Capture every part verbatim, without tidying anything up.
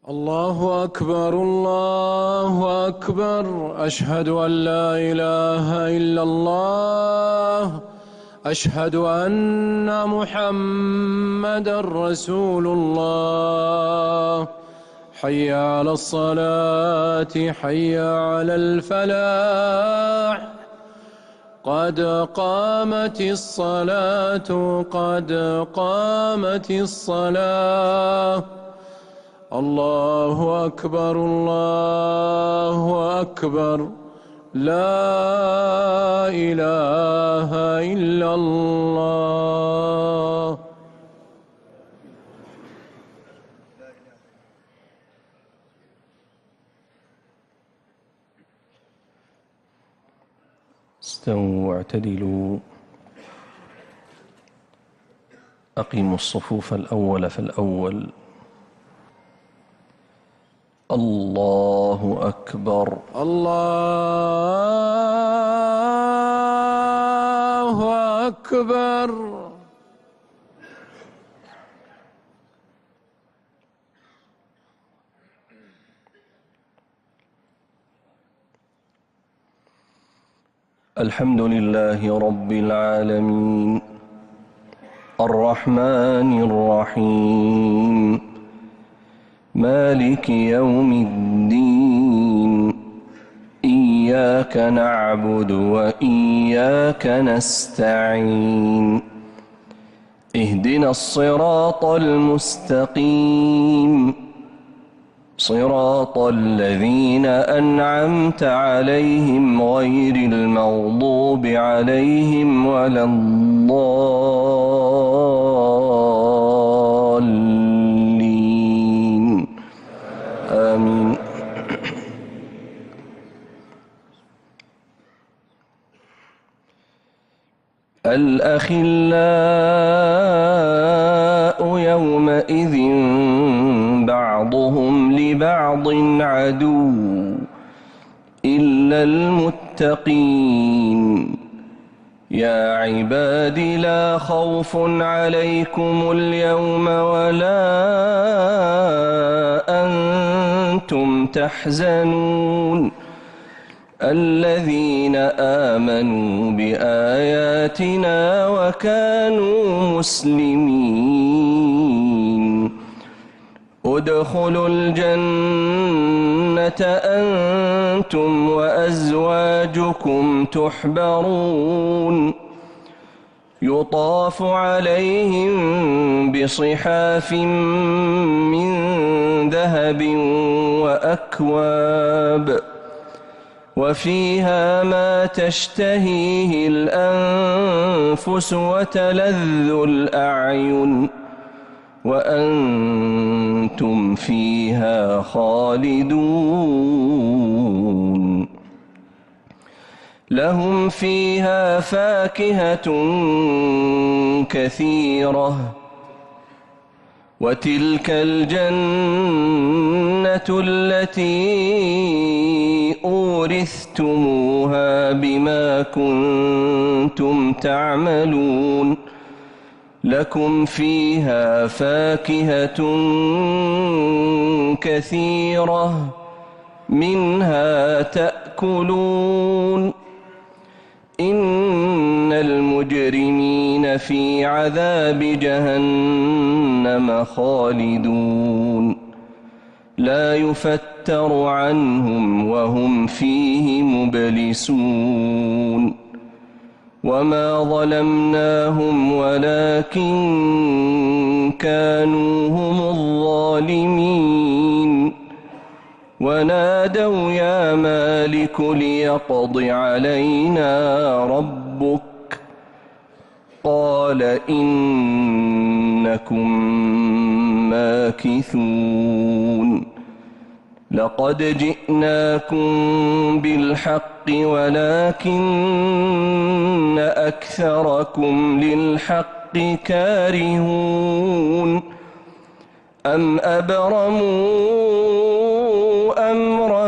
الله أكبر الله أكبر أشهد أن لا إله إلا الله أشهد أن محمدًا رسول الله حي على الصلاة حي على الفلاح قد قامت الصلاة قد قامت الصلاة الله أكبر الله أكبر لا إله إلا الله. استووا واعتدلوا أقيموا الصفوف الأول فالأول. الله أكبر الله أكبر. الحمد لله رب العالمين الرحمن الرحيم مالك يوم الدين إياك نعبد وإياك نستعين اهدنا الصراط المستقيم صراط الذين أنعمت عليهم غير المغضوب عليهم ولا الضالين آمين. الأخلاء يومئذ بعضهم لبعض عدو إلا المتقين يا عباد لا خوف عليكم اليوم ولا أنتم تحزنون الذين آمنوا بآياتنا وكانوا مسلمين ادخلوا الجنة أنتم وأزواجكم تحبرون يطاف عليهم بصحاف من ذهب وأكواب وفيها ما تشتهيه الأنفس وتلذ الأعين وأنتم فيها خالدون لهم فيها فاكهة كثيرة وتلك الجنة التي أورثتموها بما كنتم تعملون لكم فيها فاكهة كثيرة منها تأكلون إن المجرمين في عذاب جهنم خالدون لا يفتر عنهم وهم فيه مبلسون وما ظلمناهم ولكن كانوا هم الظالمين ونادوا يا مالك ليقض علينا ربك قال إنكم ماكثون لقد جئناكم بالحق ولكن أكثركم للحق كارهون أم أبرموا أمرا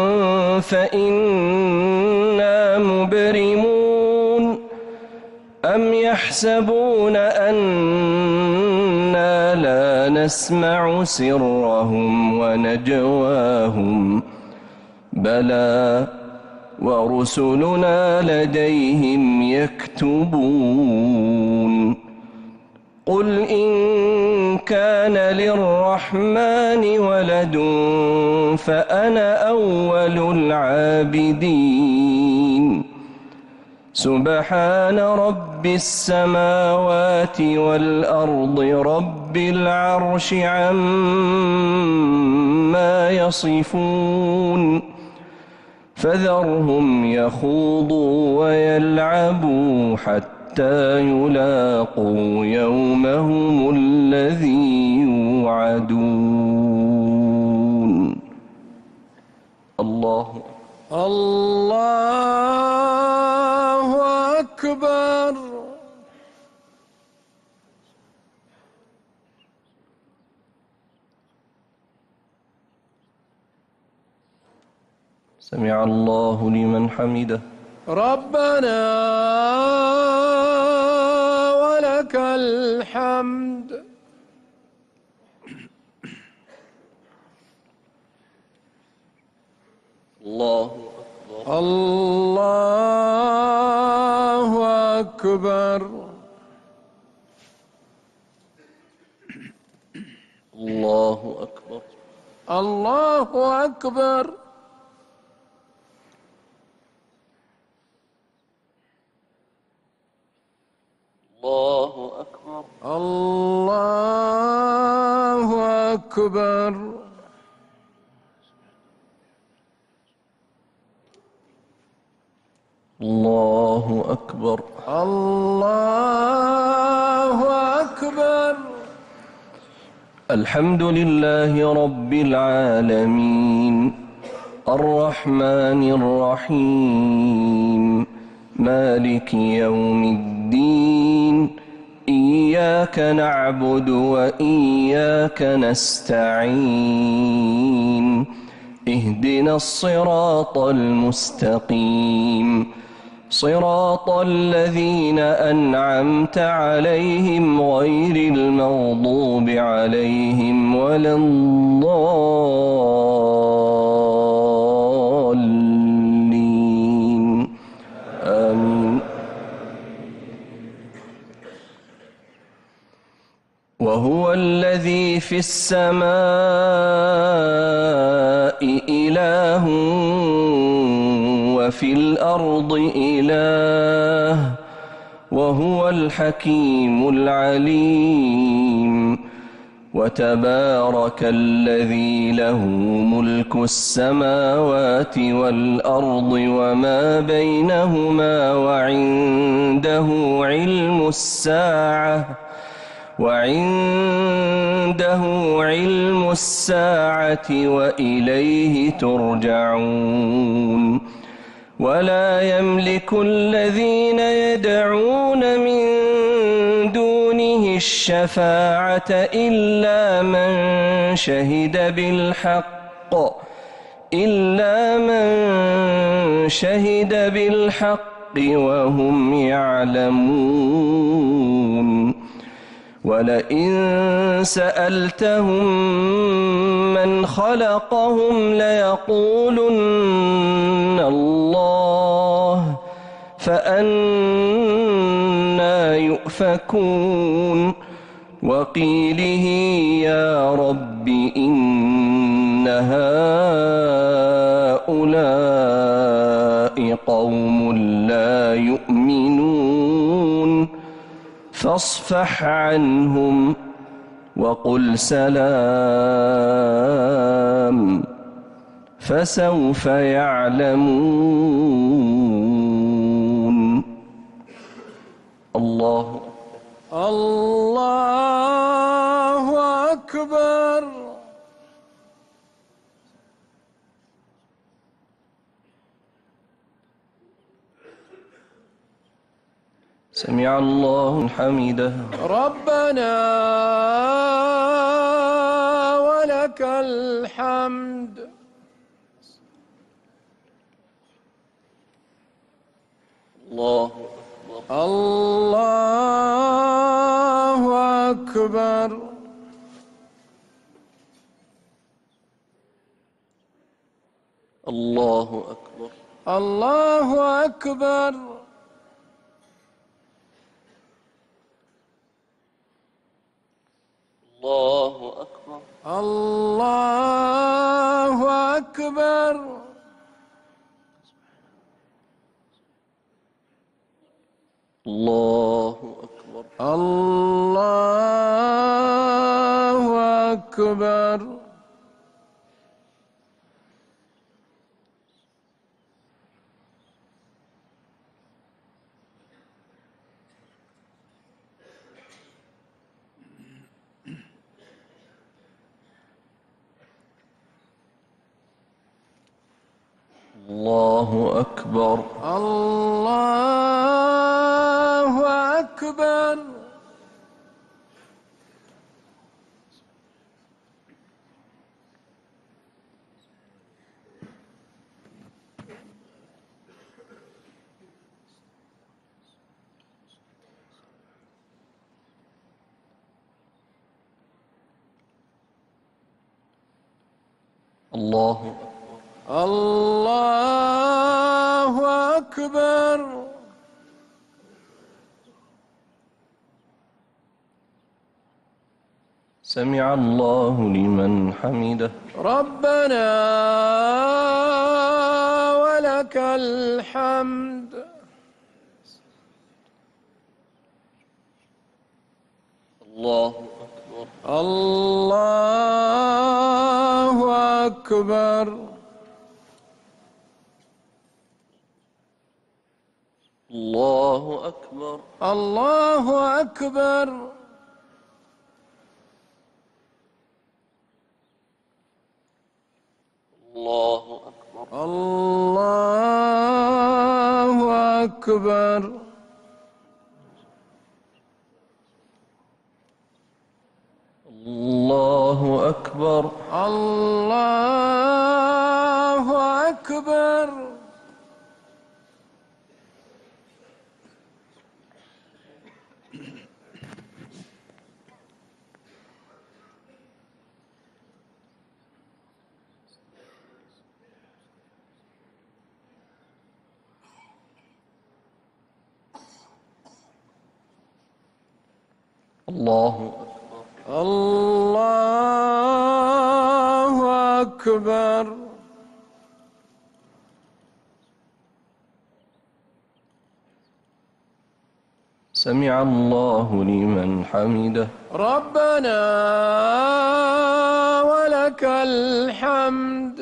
فإنا مبرمون أم يحسبون أنا لا نسمع سرهم ونجواهم بلى ورسلنا لديهم يكتبون قل إن كان للرحمن ولد فأنا أول العابدين سبحان رب السماوات والأرض رب العرش عما يصفون فذرهم يخوضوا ويلعبوا حتى يلاقوا يومهم الذي يوعدون. الله الله أكبر. سمع الله لمن حمده. ربنا ولك الحمد. الله أكبر. الله أكبر. الله أكبر. الله أكبر. الله أكبر. الله أكبر. الله أكبر. الله أكبر. الحمد لله رب العالمين الرحمن الرحيم مالك يوم الدين إياك نعبد وإياك نستعين اهدنا الصراط المستقيم صراط الذين أنعمت عليهم غير المغضوب عليهم ولا الضالين آمين. وهو الذي في السماء إله وفي الأرض إله وهو الحكيم العليم وتبارك الذي له ملك السماوات والأرض وما بينهما وعنده علم الساعة وعنده علم الساعة وإليه ترجعون. ولا يملك الذين يدعون من دونه الشفاعة إلا من شهد بالحق إلا من شهد بالحق وهم يعلمون. ولئن سألتهم من خلقهم ليقولن الله فأنى يؤفكون. وقيله يا رب إن هؤلاء قوم لا يؤمنون فاصفح عنهم وقل سلام فسوف يعلمون. الله الله أكبر. سمع الله حمده. ربنا ولك الحمد. الله الله أكبر. الله أكبر. الله أكبر. الله أكبر. الله أكبر. الله أكبر. الله أكبر. الله أكبر. الله أكبر. الله الله أكبر. سمع الله لمن حمده. ربنا ولك الحمد. الله أكبر. الله أكبر. الله أكبر. الله أكبر. الله أكبر. الله أكبر. الله أكبر. الله أكبر. الله أكبر. الله أكبر. سمع الله لمن حمده. ربنا ولك الحمد.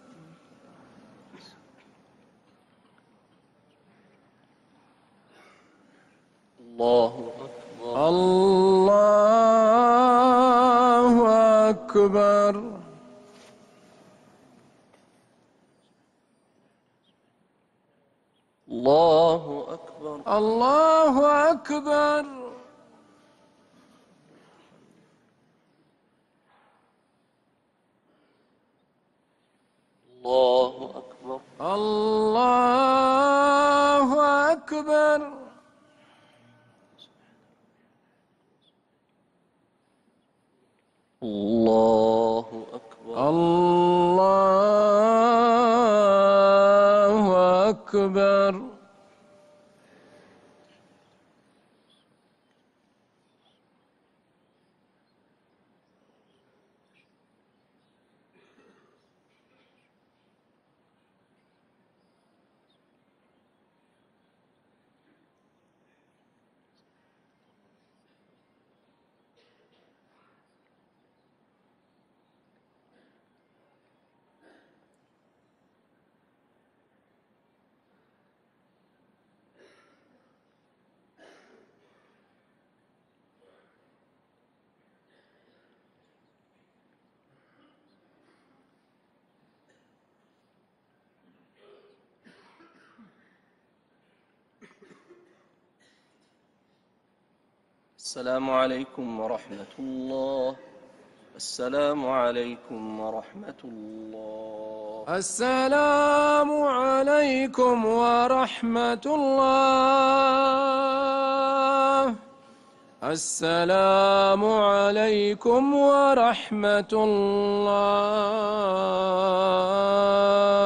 الله أكبر. الله أكبر. الله أكبر. الله أكبر. الله أكبر. الله أكبر. الله أكبر. الله أكبر. السلام عليكم ورحمة الله. السلام عليكم ورحمة الله. السلام عليكم ورحمة الله. السلام عليكم ورحمة الله.